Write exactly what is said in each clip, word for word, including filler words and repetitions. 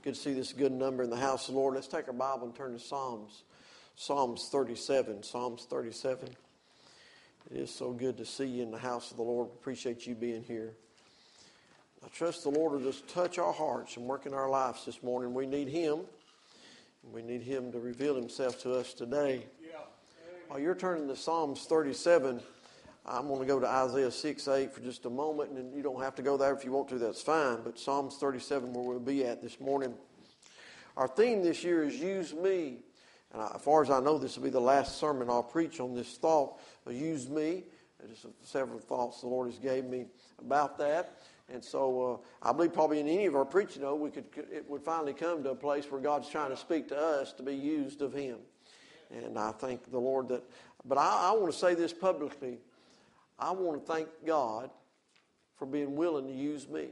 Good to see this good number in the house of the Lord. Let's take our Bible and turn to Psalms. Psalms thirty-seven. Psalms thirty-seven. It is so good to see you in the house of the Lord. Appreciate you being here. I trust the Lord will just touch our hearts and work in our lives this morning. We need Him. We need Him to reveal Himself to us today. While you're turning to Psalms thirty-seven, I'm going to go to Isaiah six eight for just a moment, and you don't have to go there if you want to, that's fine. But Psalms thirty-seven, where we'll be at this morning. Our theme this year is Use Me. And I, as far as I know, this will be the last sermon I'll preach on this thought of Use Me. There's several thoughts the Lord has gave me about that. And so uh, I believe probably in any of our preaching, though, we could it would finally come to a place where God's trying to speak to us to be used of Him. And I thank the Lord that. But I, I want to say this publicly. I want to thank God for being willing to use me.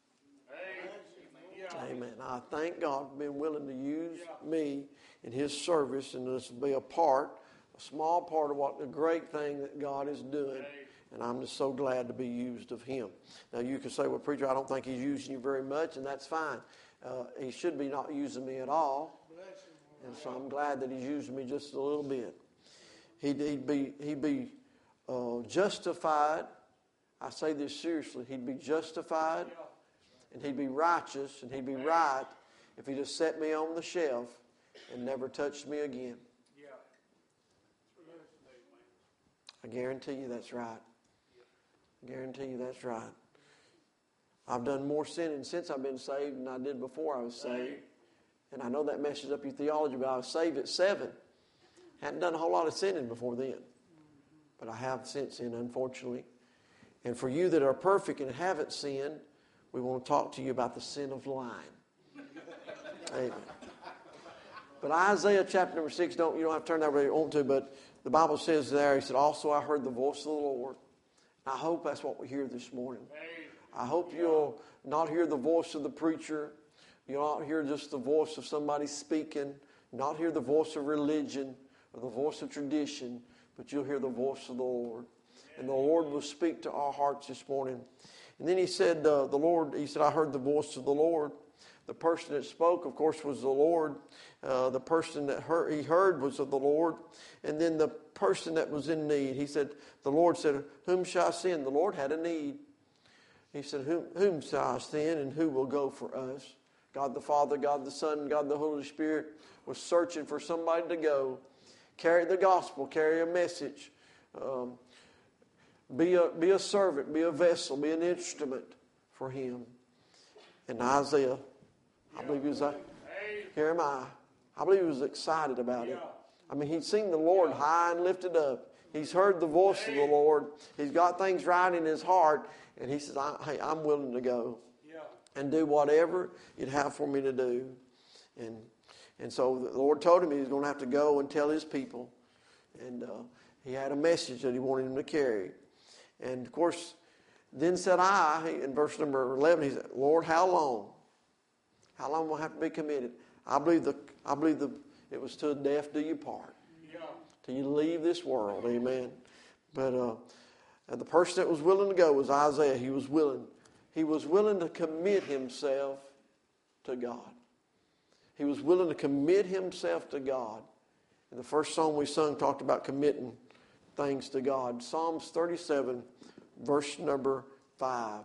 Amen. Amen. I thank God for being willing to use me in His service and this will be a part, a small part of what the great thing that God is doing. And I'm just so glad to be used of Him. Now you can say, well, preacher, I don't think He's using you very much, and that's fine. Uh, he should be not using me at all. And so I'm glad that He's using me just a little bit. He'd, he'd be, he'd be uh, justified. I say this seriously. He'd be justified, and He'd be righteous, and He'd be right if He just set me on the shelf and never touched me again. I guarantee you that's right. I guarantee you that's right. I've done more sinning since I've been saved than I did before I was saved. And I know that messes up your theology, but I was saved at seven. Hadn't done a whole lot of sinning before then. But I have since then, unfortunately. And for you that are perfect and haven't sinned, we want to talk to you about the sin of lying. Amen. But Isaiah chapter number six, don't you don't have to turn that where you want to, but the Bible says there, He said, also I heard the voice of the Lord. And I hope that's what we hear this morning. I hope you'll not hear the voice of the preacher. You'll not hear just the voice of somebody speaking. Not hear the voice of religion or the voice of tradition, but you'll hear the voice of the Lord. And the Lord will speak to our hearts this morning. And then He said, uh, the Lord, He said, I heard the voice of the Lord. The person that spoke, of course, was the Lord. Uh, the person that heard, He heard was of the Lord. And then the person that was in need, He said, the Lord said, whom shall I send? The Lord had a need. He said, whom, whom shall I send and who will go for us? God the Father, God the Son, God the Holy Spirit was searching for somebody to go. Carry the gospel, carry a message. Um, be a, be a servant, be a vessel, be an instrument for Him. And Isaiah, I believe he was like, here am I. I believe he was excited about it. I mean, he'd seen the Lord high and lifted up. He's heard the voice of the Lord. He's got things right in his heart. And he says, I, hey, I'm willing to go and do whatever you'd have for me to do. And and so the Lord told him he was going to have to go and tell His people. And uh, He had a message that He wanted him to carry. And, of course, then said I, in verse number eleven, he said, Lord, how long? How long will I have to be committed? I believe the I believe the it was till death do you part. Yeah. Till you leave this world. Amen. But uh, and the person that was willing to go was Isaiah. He was willing. He was willing to commit himself to God. He was willing to commit himself to God. And the first song we sung talked about committing things to God. Psalms thirty-seven, verse number five.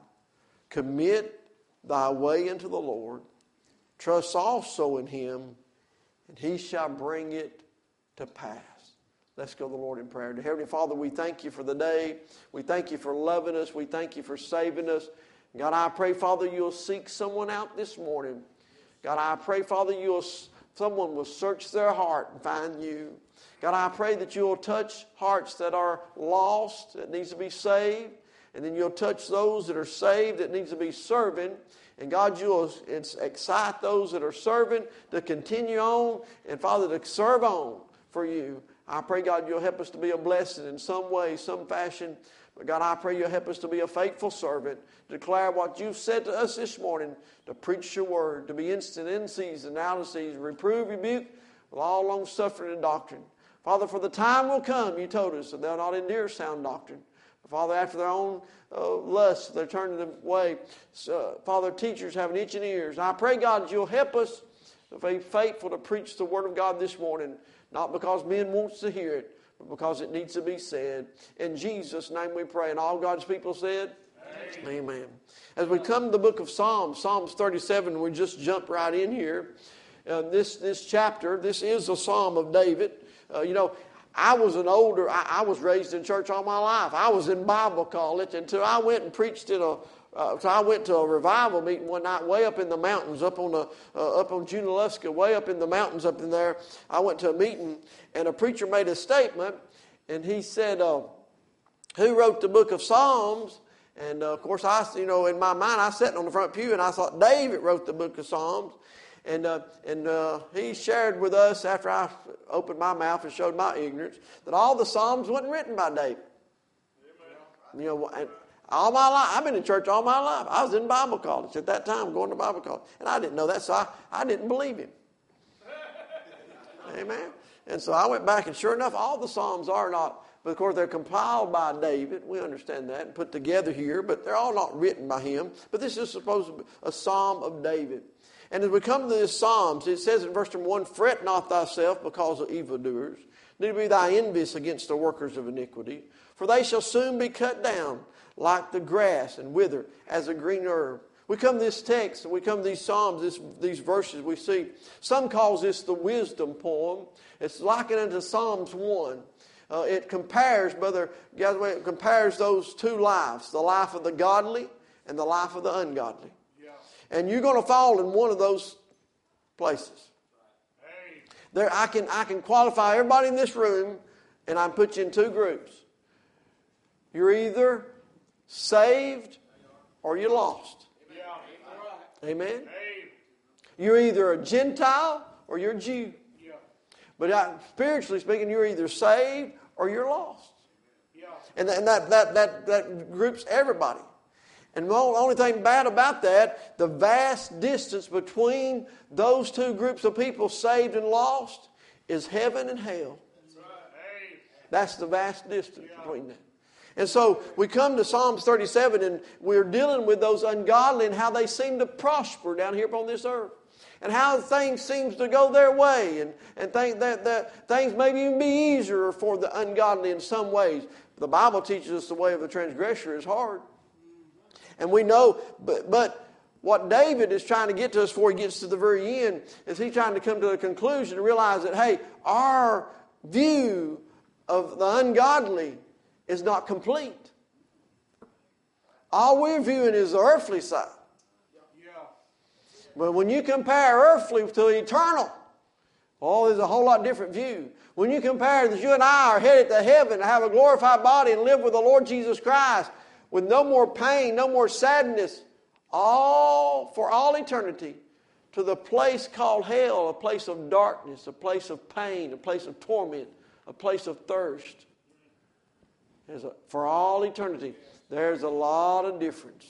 Commit thy way unto the Lord. Trust also in Him, and He shall bring it to pass. Let's go to the Lord in prayer. Dear Heavenly Father, we thank You for the day. We thank You for loving us. We thank You for saving us. God, I pray, Father, You'll seek someone out this morning. God, I pray, Father, You'll someone will search their heart and find You. God, I pray that You'll touch hearts that are lost, that needs to be saved. And then You'll touch those that are saved, that needs to be serving. And God, You'll excite those that are serving to continue on. And Father, to serve on for You. I pray, God, You'll help us to be a blessing in some way, some fashion. But God, I pray You'll help us to be a faithful servant, to declare what You've said to us this morning, to preach Your word, to be instant in season, out of season, reprove, rebuke, with all long suffering and doctrine. Father, for the time will come, You told us, that they'll not endure sound doctrine. Father, after their own uh, lusts, they're turning them away. So, Father, teachers have an itching ears. I pray, God, that you'll help us to be faithful to preach the Word of God this morning, not because men want to hear it, but because it needs to be said. In Jesus' name we pray. And all God's people said, Amen. Amen. As we come to the book of Psalms, Psalms thirty-seven, we just jump right in here. Uh, this, this chapter, this is a Psalm of David. Uh, you know, I was an older, I, I was raised in church all my life. I was in Bible college until I went and preached in a, uh, so I went to a revival meeting one night way up in the mountains, up on the, uh, up on Junaluska, way up in the mountains up in there. I went to a meeting and a preacher made a statement and he said, uh, who wrote the book of Psalms? And uh, of course, I, you know, in my mind, I sat on the front pew and I thought David wrote the book of Psalms. And uh, and uh, he shared with us after I opened my mouth and showed my ignorance that all the Psalms wasn't written by David. Amen. You know, and all my life, I've been in church all my life. I was in Bible college at that time, going to Bible college. And I didn't know that, so I, I didn't believe him. Amen. And so I went back, and sure enough, all the Psalms are not, but of course they're compiled by David. We understand that and put together here, but they're all not written by him. But this is supposed to be a Psalm of David. And as we come to this Psalms, it says in verse number one, fret not thyself because of evildoers, neither be thou envious against the workers of iniquity, for they shall soon be cut down like the grass and wither as a green herb. We come to this text, and we come to these Psalms, this, these verses we see. Some calls this the wisdom poem. It's likened unto Psalms one. Uh, it compares, brother, it compares those two lives, the life of the godly and the life of the ungodly. And you're going to fall in one of those places. There, I can I can qualify everybody in this room, and I put you in two groups. You're either saved or you're lost. Amen. You're either a Gentile or you're a Jew. But I, spiritually speaking, you're either saved or you're lost. And that that that that, that groups everybody. And the only thing bad about that, the vast distance between those two groups of people, saved and lost, is heaven and hell. That's the vast distance between that. And so we come to Psalms thirty-seven, and we're dealing with those ungodly and how they seem to prosper down here upon this earth. And how things seem to go their way. And, and think that, that things maybe even be easier for the ungodly in some ways. The Bible teaches us the way of the transgressor is hard. And we know, but, but what David is trying to get to us before he gets to the very end is he's trying to come to a conclusion and realize that, hey, our view of the ungodly is not complete. All we're viewing is the earthly side. But when you compare earthly to eternal, oh, there's a whole lot different view. When you compare that you and I are headed to heaven to have a glorified body and live with the Lord Jesus Christ, with no more pain, no more sadness, all for all eternity, to the place called hell, a place of darkness, a place of pain, a place of torment, a place of thirst. There's a, for all eternity, there's a lot of difference.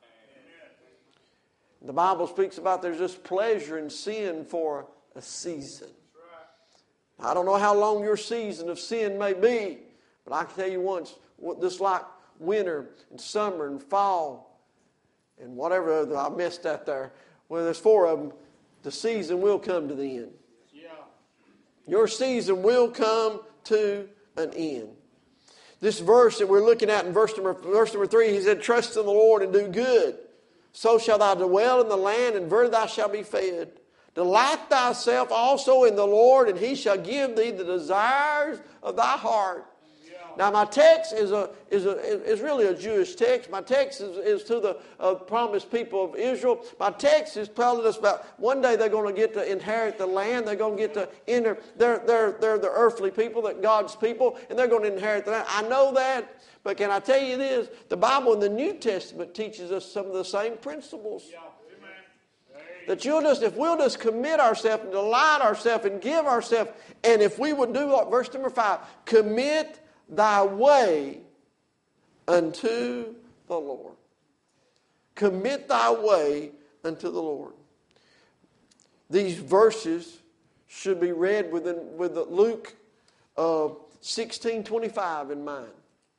The Bible speaks about there's just pleasure in sin for a season. I don't know how long your season of sin may be, but I can tell you once, just like winter and summer and fall and whatever other, I missed that there. Well, there's four of them. The season will come to the end. Yeah. Your season will come to an end. This verse that we're looking at in verse number, verse number three, he said, trust in the Lord and do good. So shall thou dwell in the land, and verily thou shalt be fed. Delight thyself also in the Lord, and he shall give thee the desires of thy heart. Now, my text is a is a is really a Jewish text. My text is, is to the uh, promised people of Israel. My text is telling us about one day they're going to get to inherit the land. They're going to get to enter. They're they're they're the earthly people, that God's people, and they're going to inherit the land. I know that, but can I tell you this? The Bible in the New Testament teaches us some of the same principles. Yeah. That you'll just, if we'll just commit ourselves and delight ourselves and give ourselves, and if we would do what verse number five, commit thy way unto the Lord. Commit thy way unto the Lord. These verses should be read within, with Luke uh, sixteen twenty-five in mind.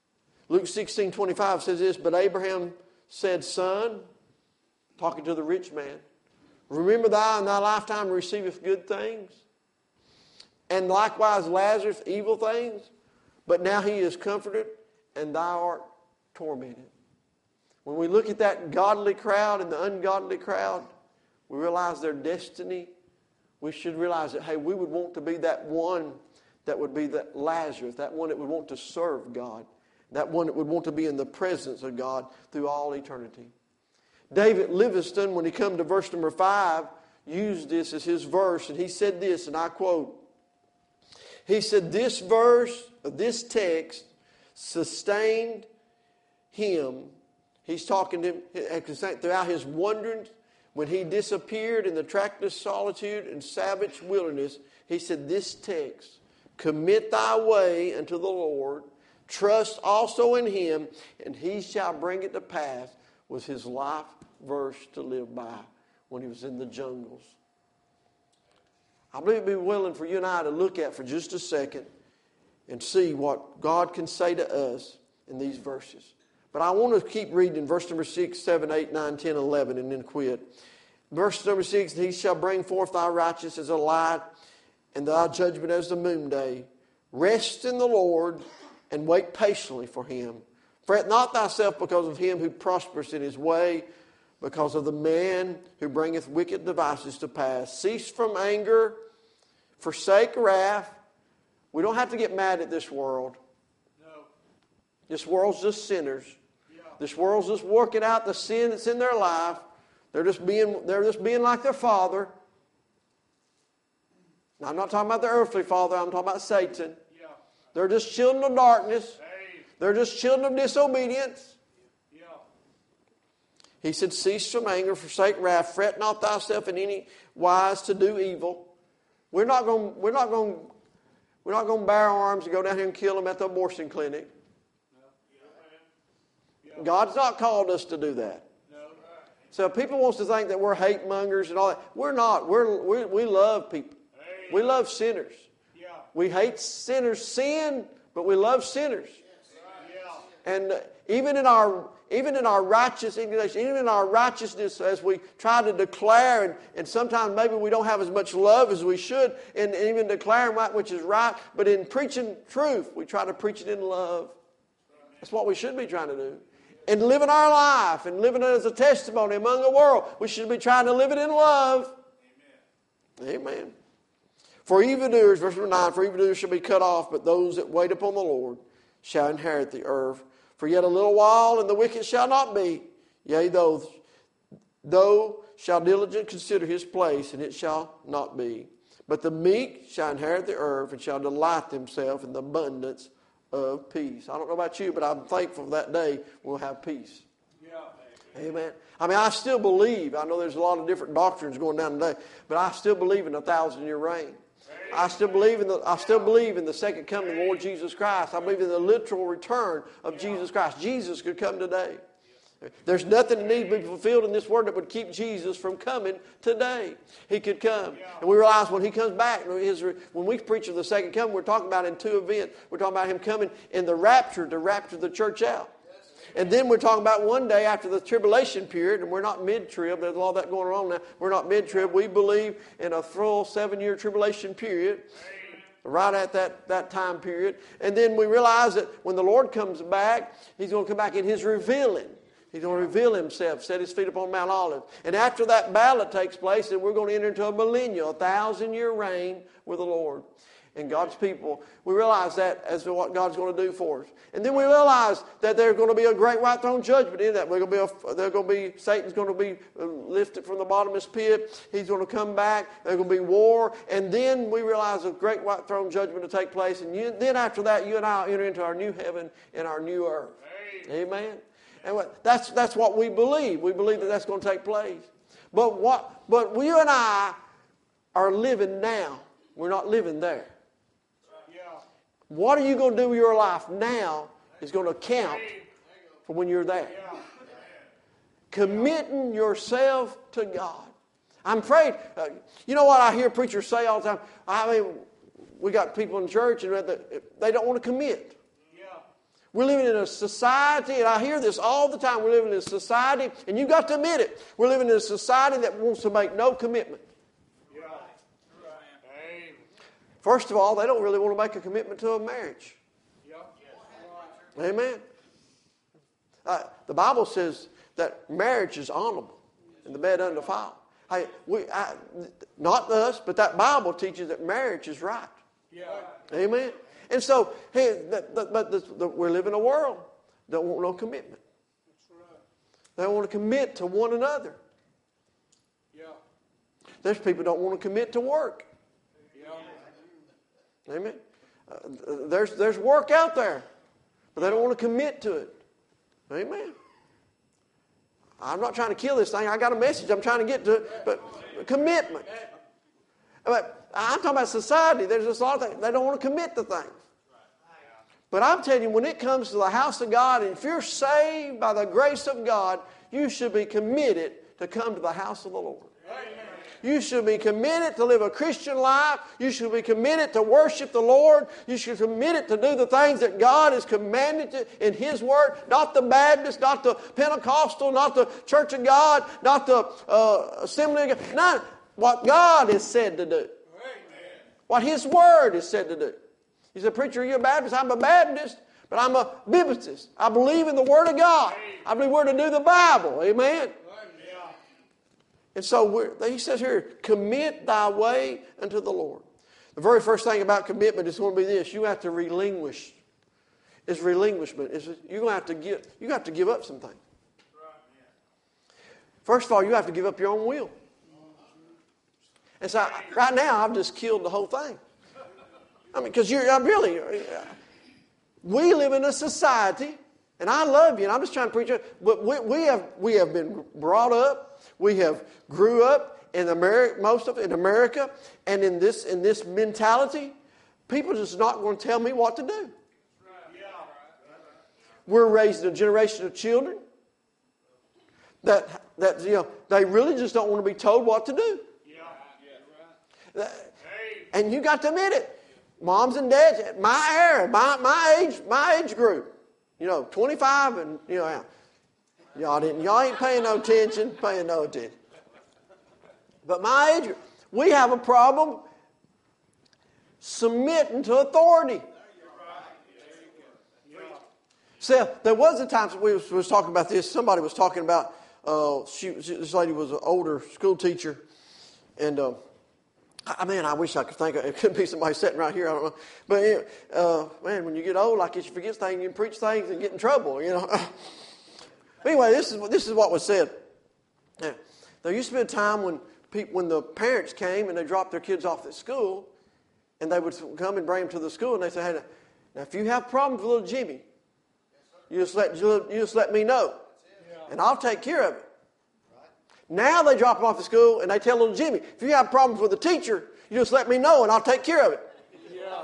Luke sixteen twenty-five says this, but Abraham said, Son, talking to the rich man, remember thou in thy lifetime receiveth good things, and likewise Lazarus evil things, but now he is comforted, and thou art tormented. When we look at that godly crowd and the ungodly crowd, we realize their destiny. We should realize that, hey, we would want to be that one that would be that Lazarus, that one that would want to serve God, that one that would want to be in the presence of God through all eternity. David Livingstone, when he come to verse number five, used this as his verse, and he said this, and I quote, he said, this verse, this text, sustained him. He's talking to him throughout his wanderings. When he disappeared in the trackless solitude and savage wilderness, he said, this text, commit thy way unto the Lord, trust also in him, and he shall bring it to pass, was his life verse to live by when he was in the jungles. I believe it'd be willing for you and I to look at for just a second and see what God can say to us in these verses. But I want to keep reading in verse number six, seven, eight, nine, ten, eleven, and then quit. Verse number six, he shall bring forth thy righteousness as a light, and thy judgment as the noon day. Rest in the Lord, and wait patiently for him. Fret not thyself because of him who prospers in his way, because of the man who bringeth wicked devices to pass. Cease from anger, forsake wrath. We don't have to get mad at this world. No. This world's just sinners. Yeah. This world's just working out the sin that's in their life. They're just being, they're just being like their father. Now, I'm not talking about the earthly father. I'm talking about Satan. Yeah. They're just children of darkness. Hey. They're just children of disobedience. Yeah. He said, cease from anger, forsake wrath, fret not thyself in any wise to do evil. We're not going, we're not going, we're not going to bear arms and go down here and kill them at the abortion clinic. Yeah. Yeah. God's not called us to do that. No. So people wants to think that we're hate mongers and all that. We're not. We're, we we love people. Hey. We love sinners. Yeah. We hate sinners' sin, but we love sinners. Yeah. And uh, even in our even in our righteous inclination, even in our righteousness, as we try to declare, and, and sometimes maybe we don't have as much love as we should, in even declaring that which is right, but in preaching truth, we try to preach it in love. That's what we should be trying to do. And living our life and living it as a testimony among the world, we should be trying to live it in love. Amen. Amen. For evildoers, verse number nine, for evildoers shall be cut off, but those that wait upon the Lord shall inherit the earth. For yet a little while, and the wicked shall not be. Yea, though, though shall diligent consider his place, and it shall not be. But the meek shall inherit the earth, and shall delight themselves in the abundance of peace. I don't know about you, but I'm thankful for that day we'll have peace. Yeah. Amen. I mean, I still believe, I know there's a lot of different doctrines going down today, but I still believe in a thousand-year reign. I still believe in the I still believe in the second coming of the Lord Jesus Christ. I believe in the literal return of Jesus Christ. Jesus could come today. There's nothing that needs to be fulfilled in this world that would keep Jesus from coming today. He could come. And we realize when he comes back, his, when we preach of the second coming, we're talking about in two events. We're talking about him coming in the rapture to rapture the church out. And then we're talking about one day after the tribulation period, and we're not mid-trib. There's all that going on now. We're not mid-trib. We believe in a full seven-year tribulation period, right at that, that time period. And then we realize that when the Lord comes back, he's going to come back in his revealing. He's going to reveal himself, set his feet upon Mount Olive. And after that ballot takes place, then we're going to enter into a millennial, a thousand-year reign with the Lord. And God's people, we realize that as to what God's going to do for us. And then we realize that there's going to be a great white throne judgment in that. We're going to be a, there's going to be, Satan's going to be lifted from the bottomless pit. He's going to come back. There's going to be war. And then we realize a great white throne judgment to take place. And you, then after that, you and I will enter into our new heaven and our new earth. Amen. Amen. And what, that's, that's what we believe. We believe that that's going to take place. But what? But you and I are living now. We're not living there. What are you going to do with your life now is going to count for when you're there. Committing yourself to God. I'm afraid, uh, you know what I hear preachers say all the time? I mean, we got people in church and they don't want to commit. We're living in a society, and I hear this all the time, we're living in a society, and you've got to admit it, we're living in a society that wants to make no commitment. Yeah. Right. First of all, they don't really want to make a commitment to a marriage. Yeah. Amen. Uh, the Bible says that marriage is honorable and the bed undefiled. Hey, we, I, not us, but that Bible teaches that marriage is right. Yeah. Amen. And so, hey, the, the, but the, the, we live in a world that want no commitment. That's right. They don't want to commit to one another. Yeah. There's people that don't want to commit to work. Yeah. Amen. Uh, there's there's work out there, but they don't want to commit to it. Amen. I'm not trying to kill this thing. I got a message I'm trying to get to it, but commitment. But I'm talking about society. There's just a lot of things. They don't want to commit to things. But I'm telling you, when it comes to the house of God, and if you're saved by the grace of God, you should be committed to come to the house of the Lord. You should be committed to live a Christian life. You should be committed to worship the Lord. You should be committed to do the things that God has commanded to in His Word. Not the Baptist, not the Pentecostal, not the Church of God, not the uh, Assembly of God. None. What God has said to do. What His Word has said to do. You say, preacher, are you a Baptist? I'm a Baptist, but I'm a Biblicist. I believe in the Word of God. I believe we're to do the Bible. Amen. And so we're, he says here, commit thy way unto the Lord. The very first thing about commitment is going to be this: you have to relinquish. It's relinquishment. It's, you're going to have to give. You have to give up some things. First of all, you have to give up your own will. And so I, right now, I've just killed the whole thing. I mean, because you're I'm really. We live in a society, and I love you, and I'm just trying to preach it. But we, we have we have been brought up. We have grew up in America, most of it in America, and in this in this mentality, people are just not going to tell me what to do. We're raising a generation of children that that you know they really just don't want to be told what to do. And you got to admit it, moms and dads, my era, my my age, my age group, you know, twenty-five and you know. Y'all didn't. Y'all ain't paying no attention. Paying no attention. But my age, we have a problem submitting to authority. So there was a time we was, was talking about this. Somebody was talking about. Uh, she, she, this lady was an older school teacher, and uh, I mean, I wish I could think of it. Could be somebody sitting right here. I don't know. But uh, man, when you get old, I guess you forget things. You can preach things and get in trouble. You know. Anyway, this is this is what was said. Now, there used to be a time when people, when the parents came and they dropped their kids off at school, and they would come and bring them to the school, and they say, "Hey, now if you have problems with little Jimmy, you just let you just let me know, and I'll take care of it." Now they drop them off at school, and they tell little Jimmy, "If you have problems with the teacher, you just let me know, and I'll take care of it." Yeah.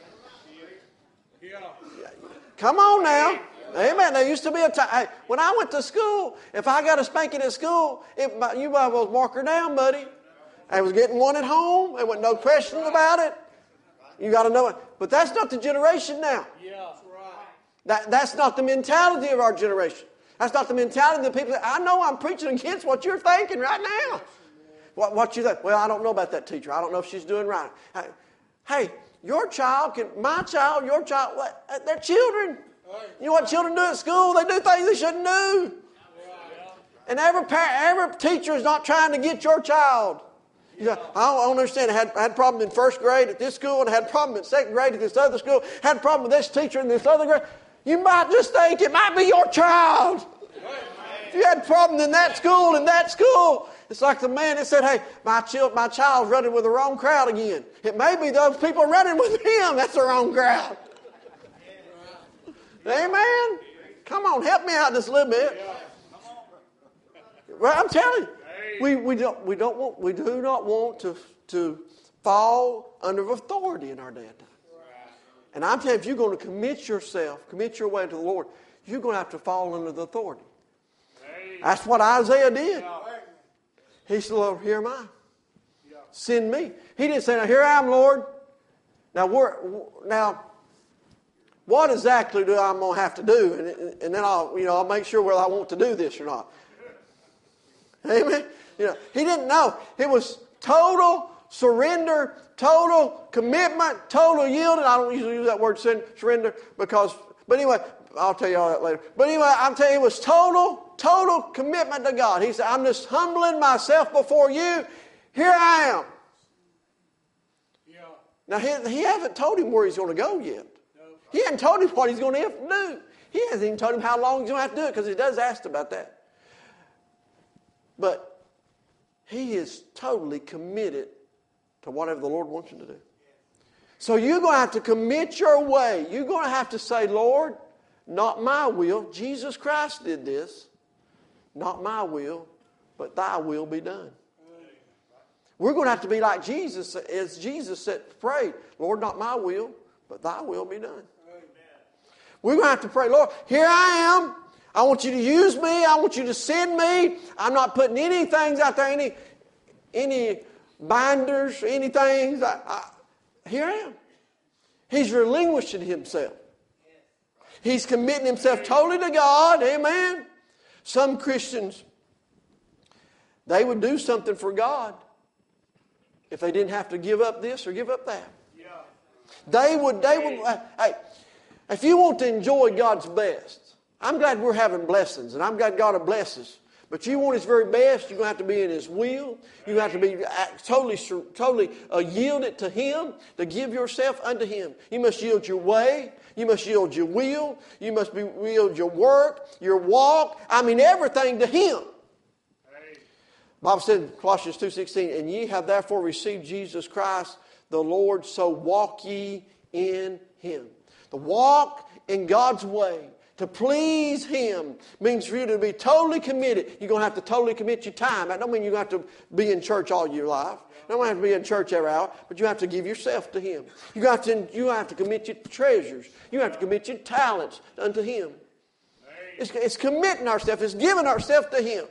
Yeah. Come on now. Amen. There used to be a time. Hey, when I went to school, if I got a spanking at school, it, you might well mark her down, buddy. I was getting one at home. There wasn't no question about it. You got to know it. But that's not the generation now. Yeah. Right. That, that's not the mentality of our generation. That's not the mentality of the people. That, I know I'm preaching against what you're thinking right now. What, what you think? Well, I don't know about that teacher. I don't know if she's doing right. Hey, hey your child can, my child, your child, what, they're children. You know what children do at school? They do things they shouldn't do. And every parent, every teacher is not trying to get your child. You know, I, don't, I don't understand. I had, I had a problem in first grade at this school, and I had a problem in second grade at this other school. I had a problem with this teacher in this other grade. You might just think it might be your child. If you had a problem in that school and that school, it's like the man that said, "Hey, my child, my child's running with the wrong crowd again." It may be those people running with him. That's the wrong crowd. Amen. Come on, help me out just a little bit. Well, I'm telling you, we, we don't we don't want we do not want to to fall under authority in our day and time. And I'm telling you, if you're going to commit yourself, commit your way to the Lord, you're going to have to fall under the authority. That's what Isaiah did. He said, "Lord, here am I. Send me." He didn't say, "Now here I am, Lord." Now we're now. what exactly do I'm going to have to do? And, and then I'll, you know, I'll make sure whether I want to do this or not. Amen? You know, he didn't know. It was total surrender, total commitment, total yielding. I don't usually use that word surrender because, but anyway, I'll tell you all that later. But anyway, I'm telling you, it was total, total commitment to God. He said, I'm just humbling myself before you. Here I am. Yeah. Now, he, he hasn't told him where he's going to go yet. No. He hasn't told him what he's going to have to do. He hasn't even told him how long he's going to have to do it because he does ask about that. But he is totally committed to whatever the Lord wants him to do. So you're going to have to commit your way. You're going to have to say, Lord, not my will. Jesus Christ did this. Not my will, but thy will be done. We're going to have to be like Jesus, as Jesus said, pray, Lord, not my will, but thy will be done. We're going to have to pray, Lord, here I am. I want you to use me. I want you to send me. I'm not putting any things out there, any, any binders, anything. I, I, here I am. He's relinquishing himself. He's committing himself totally to God. Amen. Some Christians, they would do something for God if they didn't have to give up this or give up that. Yeah. They would, they would, uh, hey, if you want to enjoy God's best, I'm glad we're having blessings, and I'm glad God will bless us. But you want His very best, you're going to have to be in His will. You have to be totally, totally uh, yielded to Him, to give yourself unto Him. You must yield your way. You must yield your will. You must be, yield your work, your walk. I mean, everything to Him. Bible said in Colossians two sixteen, and ye have therefore received Jesus Christ the Lord, so walk ye in Him. To walk in God's way, to please Him, means for you to be totally committed. You're going to have to totally commit your time. That don't mean you're going to have to be in church all your life. You don't have to be in church every hour, but you have to give yourself to Him. You have to, you have to commit your treasures. You have to commit your talents unto Him. It's, it's committing ourselves. It's giving ourselves to Him.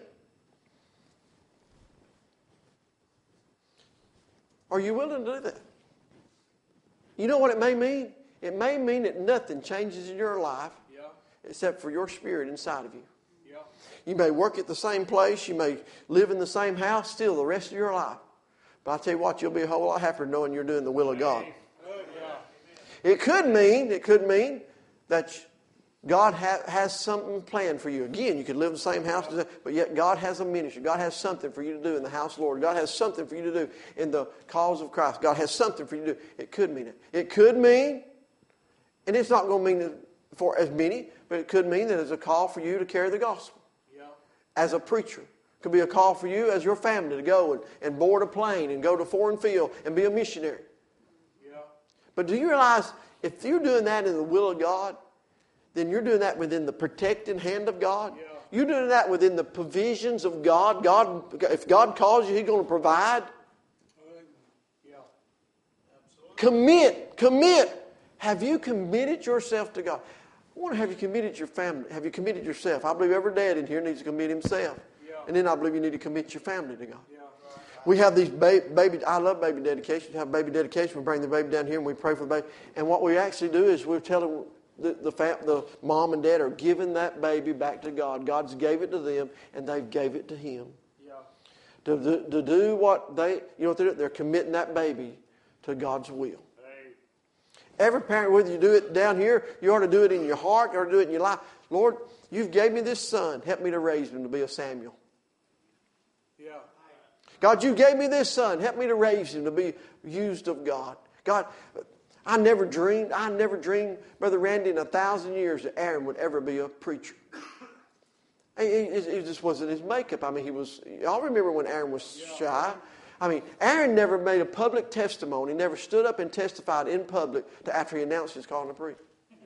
Are you willing to do that? You know what it may mean? It may mean that nothing changes in your life Yeah. except for your spirit inside of you. Yeah. You may work at the same place. You may live in the same house still the rest of your life. But I tell you what, you'll be a whole lot happier knowing you're doing the will of God. Oh, yeah. It could mean, it could mean that God ha- has something planned for you. Again, you could live in the same house, but yet God has a ministry. God has something for you to do in the house of the Lord. God has something for you to do in the cause of Christ. God has something for you to do. It could mean it. It could mean, and it's not going to mean for as many, but it could mean that it's a call for you to carry the gospel. Yeah. As a preacher. It could be a call for you as your family to go and, and board a plane and go to a foreign field and be a missionary. Yeah. But do you realize if you're doing that in the will of God, then you're doing that within the protecting hand of God. Yeah. You're doing that within the provisions of God. God, if God calls you, He's going to provide. Yeah. Absolutely. Commit, commit. Have you committed yourself to God? I wonder, have you committed your family? Have you committed yourself? I believe every dad in here needs to commit himself. Yeah. And then I believe you need to commit your family to God. Yeah. We have these baby, baby, I love baby dedications. We have baby dedication. We bring the baby down here and we pray for the baby. And what we actually do is we're telling the, the, fam, the mom and dad are giving that baby back to God. God's gave it to them and they've gave it to Him. Yeah. To, to, to do what they, you know what they're doing? They're committing that baby to God's will. Hey. Every parent, whether you do it down here, you ought to do it in your heart, you ought to do it in your life. Lord, you've gave me this son. Help me to raise him to be a Samuel. Yeah. God, you gave me this son. Help me to raise him to be used of God. God, I never dreamed, I never dreamed, Brother Randy, in a thousand years that Aaron would ever be a preacher. It just wasn't his makeup. I mean, he was, y'all remember when Aaron was shy? I mean, Aaron never made a public testimony, never stood up and testified in public to after he announced his calling to preach.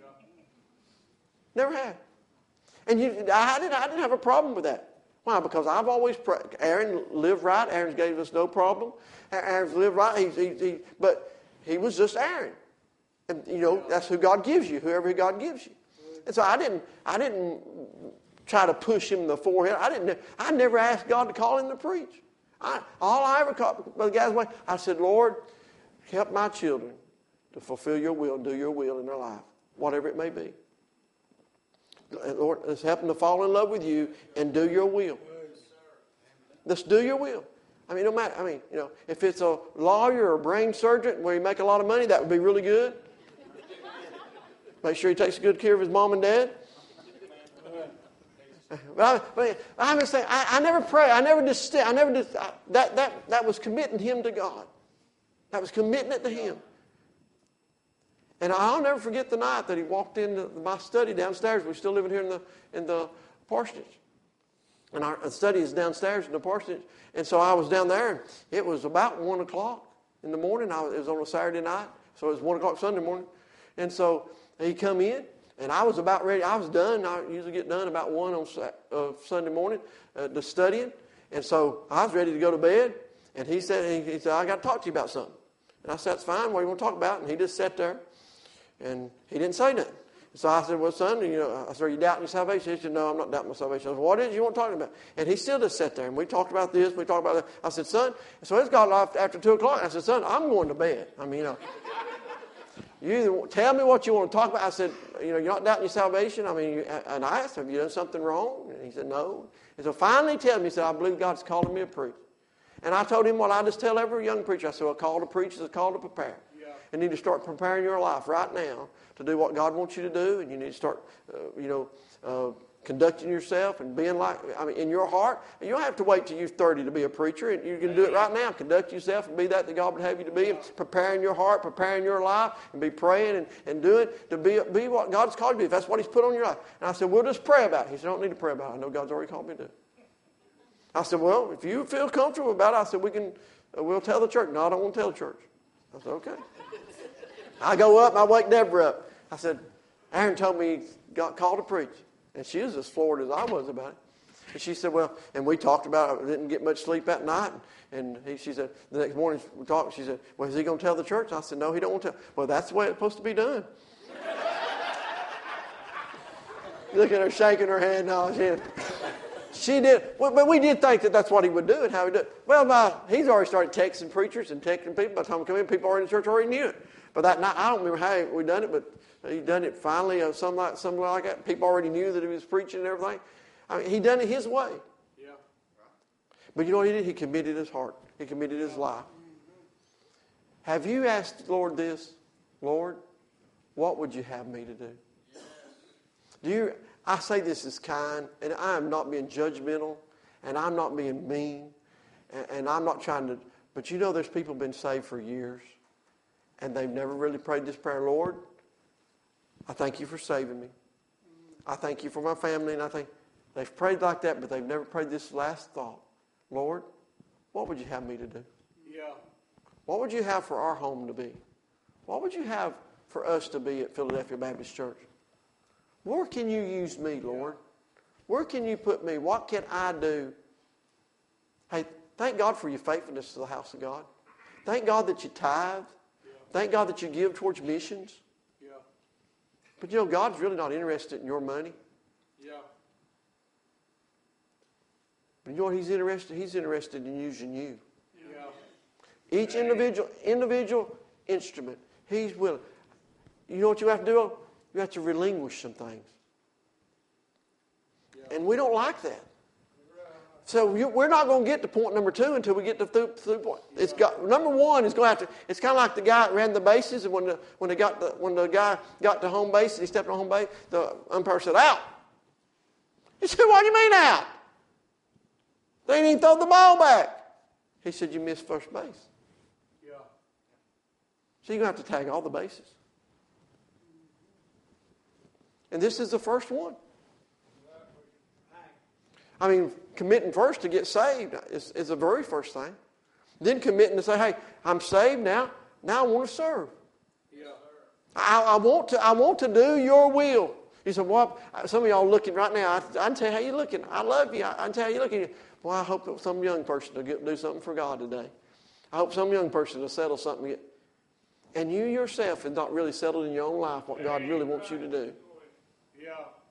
Never had. And you, I, didn't, I didn't have a problem with that. Why? Because I've always prayed. Aaron lived right. Aaron's gave us no problem. Aaron's lived right. He, he, he, but he was just Aaron. And, you know, that's who God gives you, whoever God gives you. And so I didn't, I didn't try to push him in the forehead. I didn't. I never asked God to call him to preach. I, all I ever called, Brother Gasway, I said, Lord, help my children to fulfill your will and do your will in their life. whatever it may be. Lord, let's help them to fall in love with you and do your will. Let's do your will. I mean, no matter, I mean, you know, if it's a lawyer or a brain surgeon where you make a lot of money, that would be really good. Make sure he takes good care of his mom and dad. But, I, but I'm just saying, I, I never pray. I never just, I never just, I, that, that, that was committing him to God. That was committing it to him. And I'll never forget the night that he walked into my study downstairs. We're still living here in the, in the parsonage. And our study is downstairs in the parsonage. And so I was down there, and it was about one o'clock in the morning. I was, it was on a Saturday night, so it was one o'clock Sunday morning. And so he come in, and I was about ready. I was done. I usually get done about one on uh, Sunday morning, uh, the studying. And so I was ready to go to bed. And he said, he, he said, I got to talk to you about something. And I said, that's fine. What do you want to talk about? And he just sat there, and he didn't say nothing. So I said, well, son, you know, I said, are you doubting your salvation? He said, no, I'm not doubting my salvation. I said, what is it you want to talk about? And he still just sat there, and we talked about this, we talked about that. I said, son, so it's got off after two o'clock. I said, son, I'm going to bed. I mean, you know, you either tell me what you want to talk about. I said, you know, you're not doubting your salvation? I mean, you, and I asked, have you done something wrong? And he said, no. And so finally he told me, he said, I believe God's calling me a preacher. And I told him, well, I just tell every young preacher, I said, well, a call to preach is a call to prepare. Yeah. You need to start preparing your life right now to do what God wants you to do, and you need to start, uh, you know, uh, conducting yourself and being like, I mean, in your heart. You don't have to wait till you're thirty to be a preacher. And you can do it right now. Conduct yourself and be that that God would have you to be, and preparing your heart, preparing your life, and be praying and, and doing to be be what God's called you to be. If that's what He's put on your life. And I said, we'll just pray about it. He said, I don't need to pray about it. I know God's already called me to do it. I said, well, if you feel comfortable about it, I said, we can, uh, we'll tell the church. No, I don't want to tell the church. I said, okay. I go up and I wake Deborah up. I said, Aaron told me he got called to preach. And she was as floored as I was about it. And she said, well, and we talked about it. I didn't get much sleep that night. And he, she said, the next morning we talked. She said, well, is he going to tell the church? I said, no, he don't want to tell. Well, that's the way it's supposed to be done. Look at her shaking her head. No, she, she did. Well, but we did think that that's what he would do and how he did it. Well, by, he's already started texting preachers and texting people. By the time we come in, people already in the church already knew it. But that night, I don't remember how we done it, but he done it finally, uh, something like something like that. People already knew that he was preaching and everything. I mean, he done it his way. Yeah. But you know what he did? He committed his heart. He committed his life. Have you asked the Lord this? Lord, what would you have me to do? Do you? I say this is kind, and I am not being judgmental, and I'm not being mean, and, and I'm not trying to. But you know, there's people been saved for years. And they've never really prayed this prayer. Lord, I thank you for saving me. I thank you for my family. And I think they've prayed like that, but they've never prayed this last thought. Lord, what would you have me to do? Yeah. What would you have for our home to be? What would you have for us to be at Philadelphia Baptist Church? Where can you use me, Lord? Where can you put me? What can I do? Hey, thank God for your faithfulness to the house of God. Thank God that you tithe. Thank God that you give towards missions. Yeah. But you know, God's really not interested in your money. Yeah. But you know what He's interested? He's interested in using you. Yeah. Each individual individual instrument, He's willing. You know what you have to do? You have to relinquish some things. Yeah. And we don't like that. So you, we're not going to get to point number two until we get to through, through point. It's got number one is going to have to. It's kind of like the guy that ran the bases, and when the when they got the when the guy got to home base, and he stepped on home base, the umpire said out. He said, "What do you mean out? They didn't even throw the ball back." He said, "You missed first base." Yeah. So you're going to have to tag all the bases, and this is the first one. I mean, committing first to get saved is, is the very first thing. Then committing to say, hey, I'm saved now. Now I want to serve. Yeah. I, I want to I want to do your will. You said, well, some of y'all looking right now. I, I can tell you how you're looking. I love you. I, I can tell you how you're looking. Well, I hope that some young person will get, do something for God today. I hope some young person will settle something. And you yourself have not really settled in your own life what God really wants you to do. Yeah.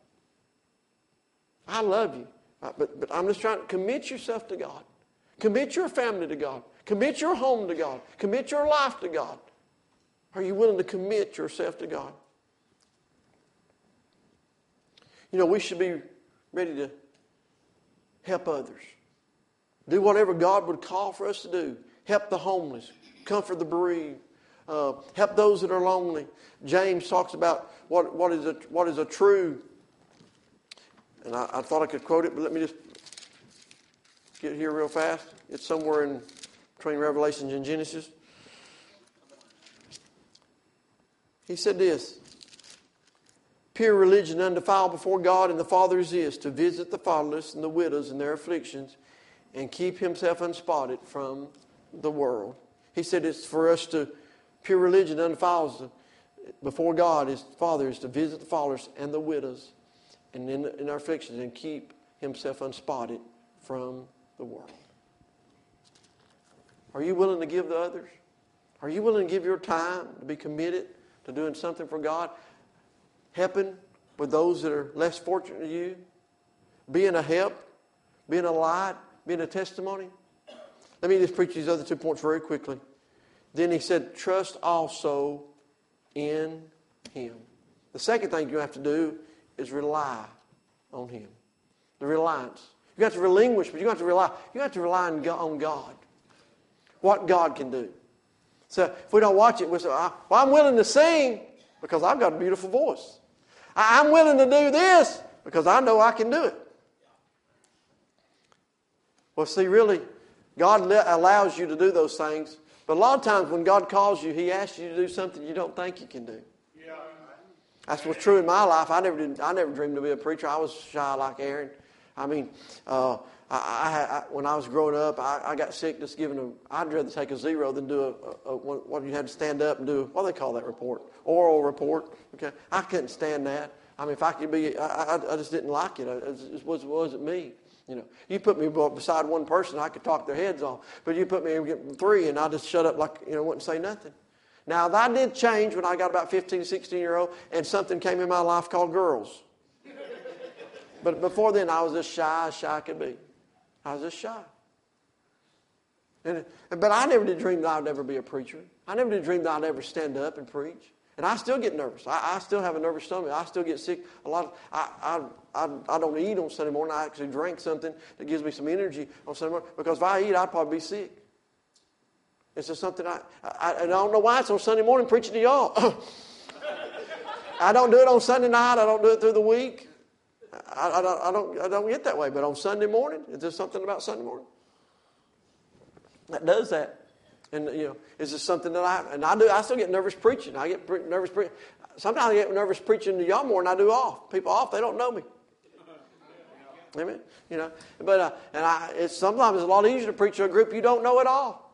I love you. But, but I'm just trying to commit yourself to God. Commit your family to God. Commit your home to God. Commit your life to God. Are you willing to commit yourself to God? You know, we should be ready to help others. Do whatever God would call for us to do. Help the homeless. Comfort the bereaved. Uh, help those that are lonely. James talks about what, what, is, a, what is a true, and I, I thought I could quote it, but let me just get here real fast. It's somewhere in between Revelations and Genesis. He said this, pure religion undefiled before God and the Father is this, to visit the fatherless and the widows in their afflictions and keep himself unspotted from the world. He said it's for us to, pure religion undefiled before God, his Father, is to visit the fatherless and the widows and in, in our afflictions and keep himself unspotted from the world. Are you willing to give to others? Are you willing to give your time to be committed to doing something for God? Helping with those that are less fortunate than you? Being a help? Being a light? Being a testimony? Let me just preach these other two points very quickly. Then he said, trust also in him. The second thing you have to do is rely on him. The reliance. You have to relinquish, but you have to rely. You have to rely on God. What God can do. So if we don't watch it, we say, well, I'm willing to sing because I've got a beautiful voice. I'm willing to do this because I know I can do it. Well, see, really, God allows you to do those things. But a lot of times when God calls you, he asks you to do something you don't think you can do. Yeah. That's what's true in my life. I never did. I never dreamed to be a preacher. I was shy like Aaron. I mean, uh, I, I, I, when I was growing up, I, I got sick just giving a, I'd rather take a zero than do a, a, a what you had to stand up and do, what do they call that report? Oral report. Okay, I couldn't stand that. I mean, if I could be, I, I, I just didn't like it. It, it, was, it wasn't me. You know, you put me beside one person, I could talk their heads off. But you put me in three, and I just shut up like, you know, wouldn't say nothing. Now, that did change when I got about fifteen, sixteen-year-old, and something came in my life called girls. But before then, I was as shy as shy could be. I was just shy. And, but I never did dream that I would ever be a preacher. I never did dream that I'd ever stand up and preach. And I still get nervous. I, I still have a nervous stomach. I still get sick. A lot. Of, I, I I I don't eat on Sunday morning. I actually drink something that gives me some energy on Sunday morning. Because if I eat, I'd probably be sick. It's just something I I, I don't know why it's on Sunday morning preaching to y'all. I don't do it on Sunday night. I don't do it through the week. I, I, don't, I don't I don't get that way. But on Sunday morning, is there something about Sunday morning that does that? And, you know, it's just something that I, and I do, I still get nervous preaching. I get pre- nervous preaching. Sometimes I get nervous preaching to y'all more than I do off. People off, they don't know me. Amen? You know, but, uh, and I, it's sometimes it's a lot easier to preach to a group you don't know at all.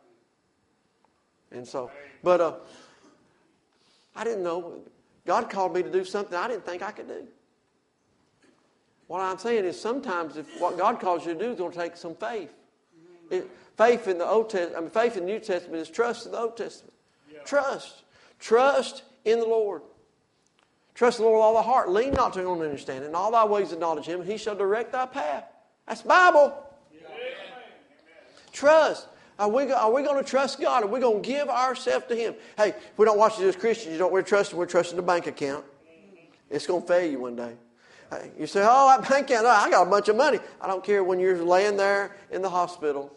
And so, but, uh, I didn't know. God called me to do something I didn't think I could do. What I'm saying is sometimes if what God calls you to do is going to take some faith. It, faith in the Old Testament, I mean, faith in the New Testament is trust in the Old Testament. Yeah. Trust. Trust in the Lord. Trust in the Lord with all thy heart. Lean not to your own understanding. In all thy ways acknowledge him, and he shall direct thy path. That's Bible. Yeah. Trust. Are we, are we going to trust God? Are we going to give ourselves to him? Hey, if we don't watch it as Christians, you don't we're trusting, we're trusting the bank account. It's going to fail you one day. Hey, you say, oh, that bank account, I got a bunch of money. I don't care when you're laying there in the hospital.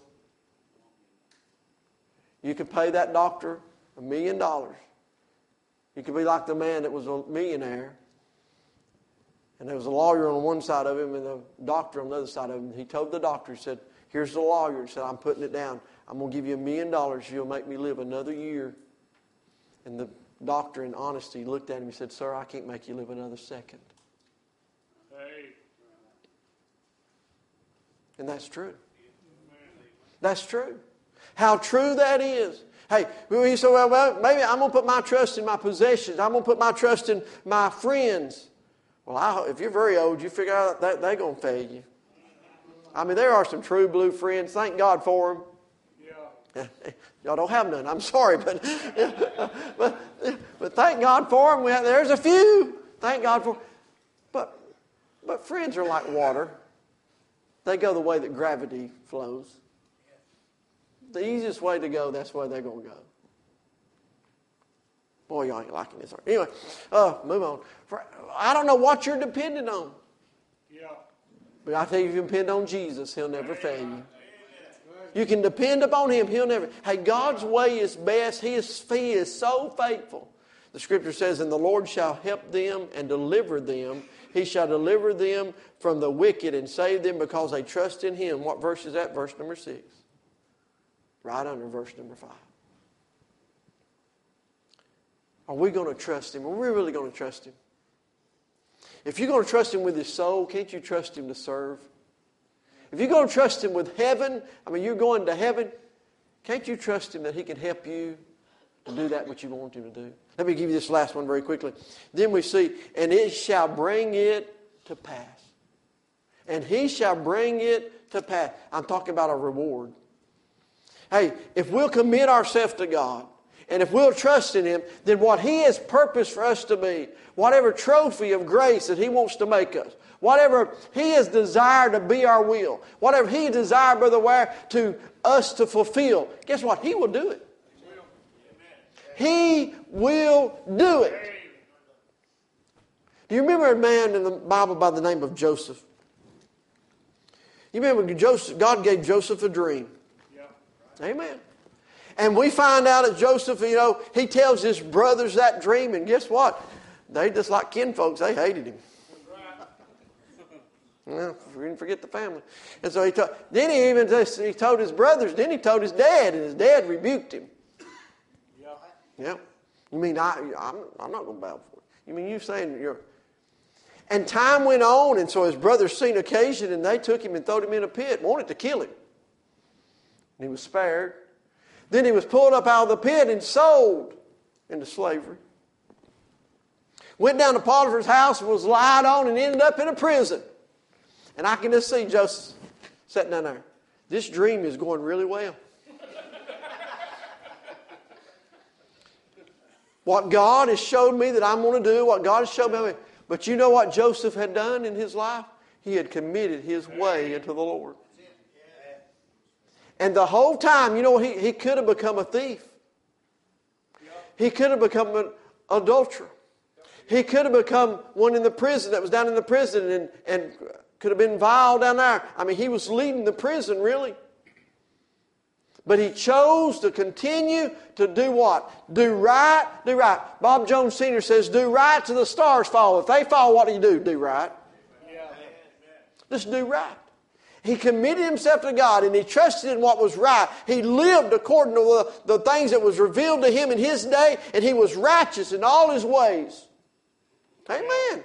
You could pay that doctor a million dollars. You could be like the man that was a millionaire. And there was a lawyer on one side of him and a doctor on the other side of him. He told the doctor, he said, here's the lawyer. He said, I'm putting it down. I'm going to give you a million dollars if you'll make me live another year. And the doctor, in honesty, looked at him and said, sir, I can't make you live another second. Hey. And that's true. That's true. How true that is. Hey, you say, well, well, maybe I'm going to put my trust in my possessions. I'm going to put my trust in my friends. Well, I, if you're very old, you figure out that they're going to fail you. I mean, there are some true blue friends. Thank God for them. Yeah. Y'all don't have none. I'm sorry, but but, but thank God for them. We have, there's a few. Thank God for them. But, but friends are like water. They go the way that gravity flows. The easiest way to go, that's where they're going to go. Boy, y'all ain't liking this. Anyway, uh, move on. For, I don't know what you're depending on. Yeah. But I tell you, if you depend on Jesus, He'll never fail you. You can depend upon Him. He'll never. Hey, God's way is best. He is, he is so faithful. The Scripture says, and the Lord shall help them and deliver them. He shall deliver them from the wicked and save them because they trust in Him. What verse is that? Verse number six. Right under verse number five. Are we going to trust Him? Are we really going to trust Him? If you're going to trust Him with your soul, can't you trust Him to serve? If you're going to trust Him with heaven, I mean, you're going to heaven, can't you trust Him that He can help you to do that which you want Him to do? Let me give you this last one very quickly. Then we see, and it shall bring it to pass. And He shall bring it to pass. I'm talking about a reward. Hey, if we'll commit ourselves to God, and if we'll trust in Him, then what He has purposed for us to be, whatever trophy of grace that He wants to make us, whatever He has desired to be our will, whatever He desired, Brother Ware, to us to fulfill, guess what? He will do it. He will do it. Do you remember a man in the Bible by the name of Joseph? You remember Joseph, God gave Joseph a dream. Amen. And we find out that Joseph, you know, he tells his brothers that dream, and guess what? They just like kinfolks, they hated him. Well, we didn't forget the family. And so he told, then he even just, he told his brothers, then he told his dad, and his dad rebuked him. Yeah. Yeah. You mean, I, I'm, I'm not going to bow for it. You mean, you saying you're... And time went on, and so his brothers seen occasion, and they took him and threw him in a pit, wanted to kill him. And he was spared. Then he was pulled up out of the pit and sold into slavery. Went down to Potiphar's house and was lied on and ended up in a prison. And I can just see Joseph sitting down there. This dream is going really well. What God has showed me that I'm going to do, what God has showed me. But you know what Joseph had done in his life? He had committed his way into the Lord. And the whole time, you know, he, he could have become a thief. He could have become an adulterer. He could have become one in the prison that was down in the prison and, and could have been vile down there. I mean, he was leading the prison, really. But he chose to continue to do what? Do right, do right. Bob Jones Senior says, do right till the stars fall. If they fall, what do you do? Do right. Yeah. Just do right. He committed himself to God and he trusted in what was right. He lived according to the, the things that was revealed to him in his day, and he was righteous in all his ways. Amen. Amen.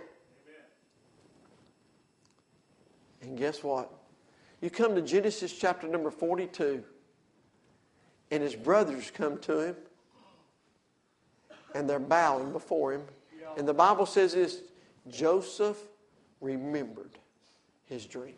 And guess what? You come to Genesis chapter number forty-two, and his brothers come to him, and they're bowing before him. And the Bible says this, Joseph remembered his dream.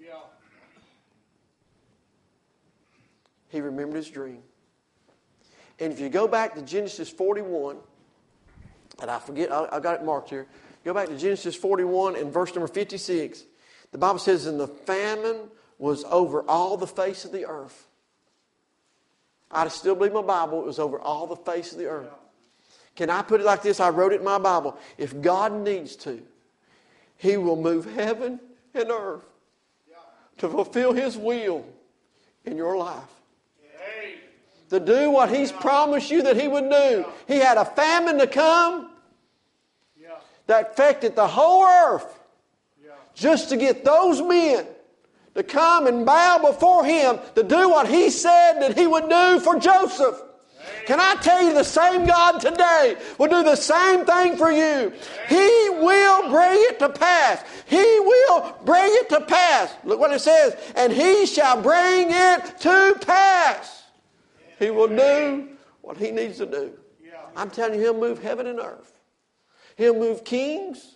He remembered his dream. And if you go back to Genesis forty-one, and I forget, I, I got it marked here. Go back to Genesis forty-one and verse number fifty-six. The Bible says, and the famine was over all the face of the earth. I still believe my Bible, it was over all the face of the earth. Can I put it like this? I wrote it in my Bible. If God needs to, He will move heaven and earth to fulfill His will in your life. To do what He's promised you that He would do. He had a famine to come that affected the whole earth just to get those men to come and bow before Him to do what He said that He would do for Joseph. Can I tell you, the same God today will do the same thing for you. He will bring it to pass. He will bring it to pass. Look what it says. And He shall bring it to pass. He will do what He needs to do. I'm telling you, He'll move heaven and earth. He'll move kings.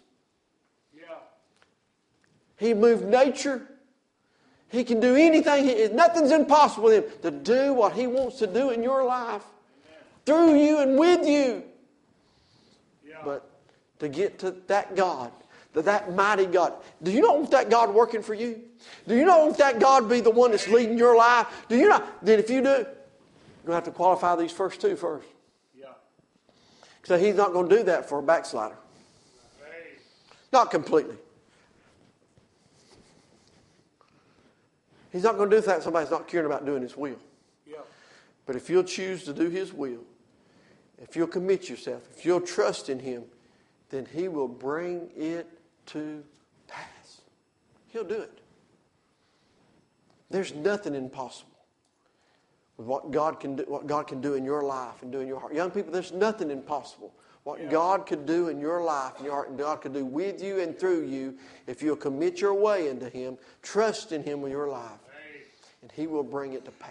He moved nature. He can do anything. Nothing's impossible with Him to do what He wants to do in your life. Through you and with you. But to get to that God, to that mighty God. Do you not want that God working for you? Do you not want that God be the one that's leading your life? Do you not? Then if you do, you're going to have to qualify these first two first. So He's not going to do that for a backslider. Not completely. He's not going to do that if somebody's not caring about doing His will. Yeah. But if you'll choose to do His will, if you'll commit yourself, if you'll trust in Him, then He will bring it to pass. He'll do it. There's nothing impossible with what God can do, what God can do in your life and do in your heart. Young people, there's nothing impossible. What yeah. God could do in your life and your heart, and God could do with you and through you, if you'll commit your way into Him, trust in Him with your life, and He will bring it to pass.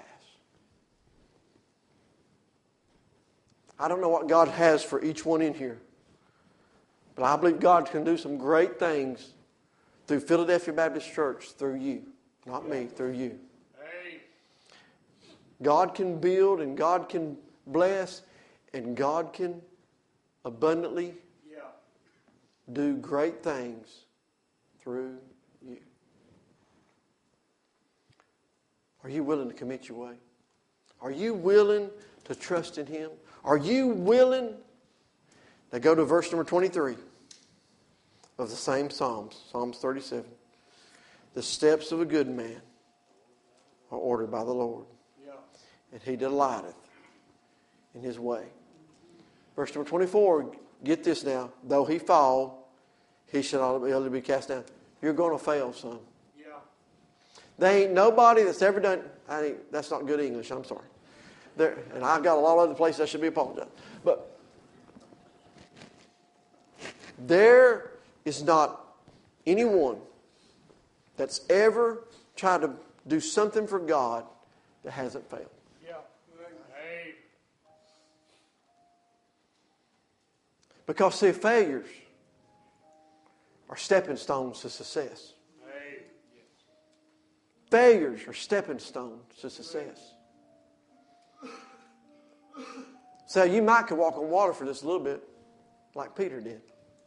I don't know what God has for each one in here, but I believe God can do some great things through Philadelphia Baptist Church, through you. Not me, through you. God can build and God can bless and God can abundantly yeah. do great things through you. Are you willing to commit your way? Are you willing to trust in Him? Are you willing? Now go to verse number twenty-three of the same Psalms, Psalms thirty-seven. The steps of a good man are ordered by the Lord, yeah. and He delighteth in His way. Verse number twenty-four, get this now. Though he fall, he shall not be able to be cast down. You're going to fail, son. Yeah. There ain't nobody that's ever done, I ain't, that's not good English, I'm sorry. There, and I've got a lot of other places I should be apologizing. But there is not anyone that's ever tried to do something for God that hasn't failed. Yeah. Hey. Because, see, failures are stepping stones to success. Hey. Failures are stepping stones to success. So you might could walk on water for just a little bit, like Peter did.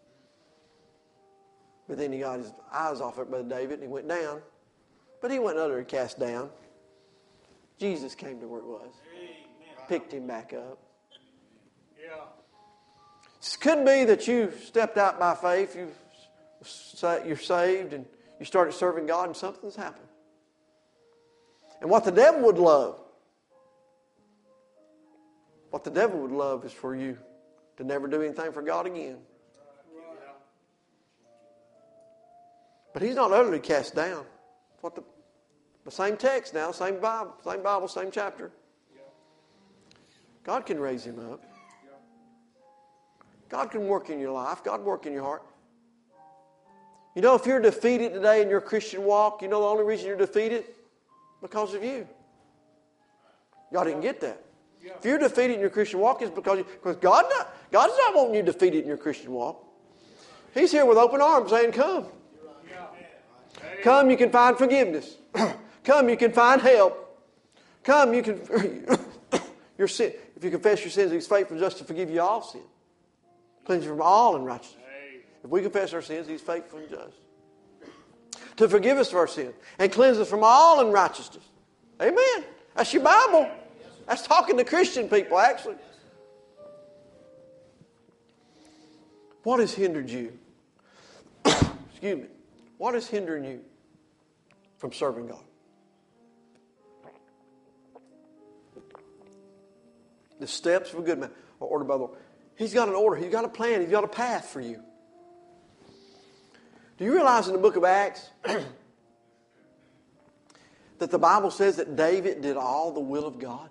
But then he got his eyes off it, Brother David, and he went down. But he wasn't utterly cast down. Jesus came to where it was. Picked him back up. Yeah. It could be that you stepped out by faith, you, you're saved, and you started serving God, and something's happened. And what the devil would love, what the devil would love is for you to never do anything for God again. But he's not utterly cast down. What the, the same text now, same Bible, same Bible, same chapter. God can raise him up. God can work in your life. God work in your heart. You know, if you're defeated today in your Christian walk, you know the only reason you're defeated? Because of you. Y'all didn't get that. If you're defeated in your Christian walk, it's because, you, because God not, God's not wanting you defeated in your Christian walk. He's here with open arms saying, come. Come, you can find forgiveness. Come, you can find help. Come, you can... your sin. If you confess your sins, He's faithful just to forgive you all sin. Cleanse you from all unrighteousness. If we confess our sins, He's faithful and just to forgive us of our sins and cleanse us from all unrighteousness. Amen. That's your Bible. That's talking to Christian people, actually. What has hindered you? Excuse me. What is hindering you from serving God? The steps of a good man are ordered by the Lord. He's got an order. He's got a plan. He's got a path for you. Do you realize in the book of Acts that the Bible says that David did all the will of God?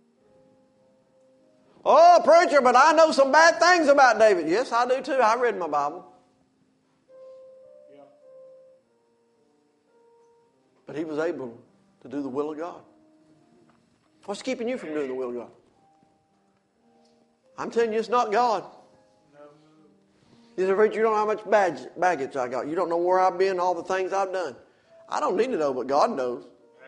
Oh, preacher, but I know some bad things about David. Yes, I do too. I read my Bible. But he was able to do the will of God. What's keeping you from doing the will of God? I'm telling you, it's not God. You say, Preacher, you don't know how much baggage, baggage I got. You don't know where I've been, all the things I've done. I don't need to know, but God knows.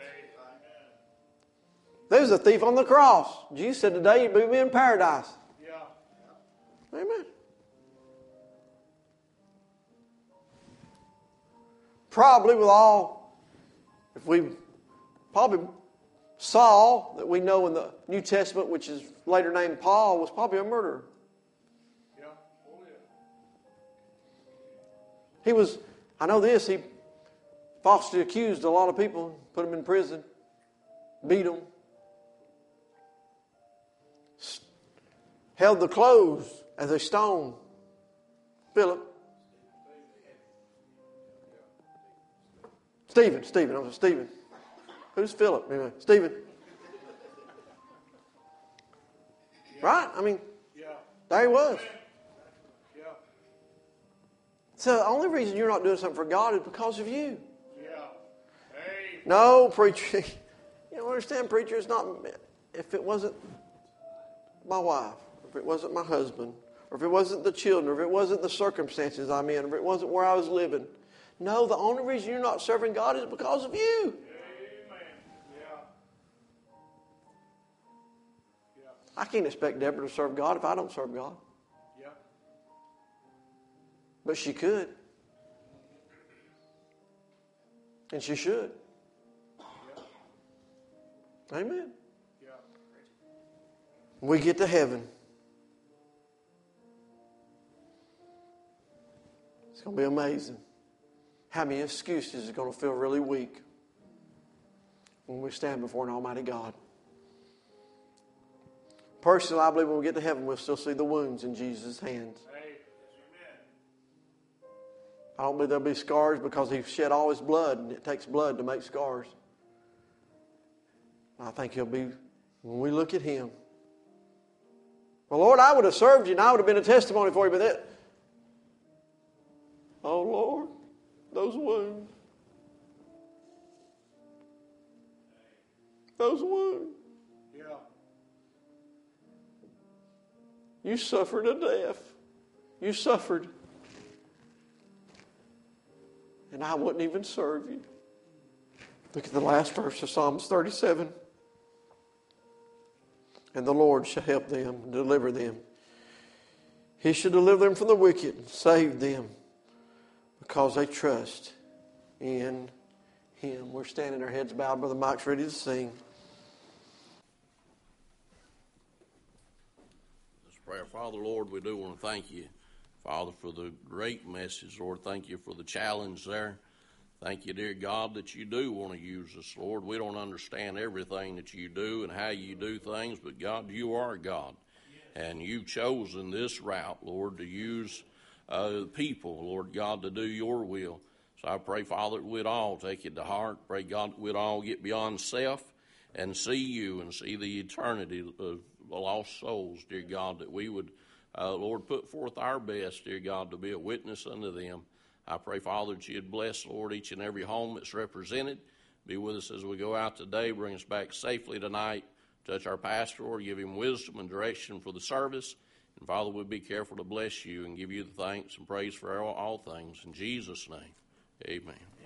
There was a thief on the cross. Jesus said, today you'll be with me in paradise. Yeah. Amen. Probably with all... If we probably Saul, that we know in the New Testament, which is later named Paul, was probably a murderer. He was, I know this, he falsely accused a lot of people, put them in prison, beat them, held the clothes as they stoned Philip. Stephen, Stephen, I was Stephen. Who's Philip? Anyway, Stephen. Right? I mean, Yeah. there he was. Yeah. So the only reason you're not doing something for God is because of you. Yeah. Hey. No, preacher. You don't understand, preacher. It's not, if it wasn't my wife, if it wasn't my husband, or if it wasn't the children, or if it wasn't the circumstances I'm in, or if it wasn't where I was living. No, the only reason you're not serving God is because of you. Amen. Yeah. Yeah. I can't expect Deborah to serve God if I don't serve God. Yeah. But she could. And she should. Yeah. Amen. Yeah. We get to heaven. It's going to be amazing. How many excuses are going to feel really weak when we stand before an almighty God? Personally, I believe when we get to heaven, we'll still see the wounds in Jesus' hands. Hey. I don't believe there'll be scars because he shed all his blood, and it takes blood to make scars. I think he'll be, when we look at him, well, Lord, I would have served you, and I would have been a testimony for you, but that, oh, Lord, those wounds. Those wounds. Yeah. You suffered a death. You suffered. And I wouldn't even serve you. Look at the last verse of Psalms thirty-seven. And the Lord shall help them, deliver them. He shall deliver them from the wicked, save them, because they trust in him. We're standing, our heads bowed. Brother Mike's ready to sing. Let's pray. Father, Lord, we do want to thank you, Father, for the great message. Lord, thank you for the challenge there. Thank you, dear God, that you do want to use us, Lord. We don't understand everything that you do and how you do things, but God, you are God. And you've chosen this route, Lord, to use uh, people, Lord God, to do your will. So I pray, Father, that we'd all take it to heart. Pray, God, that we'd all get beyond self and see you and see the eternity of lost souls, dear God, that we would, uh, Lord, put forth our best, dear God, to be a witness unto them. I pray, Father, that you'd bless, Lord, each and every home that's represented. Be with us as we go out today. Bring us back safely tonight. Touch our pastor, Lord. Give him wisdom and direction for the service. And, Father, we'll be careful to bless you and give you the thanks and praise for all, all things. In Jesus' name, amen.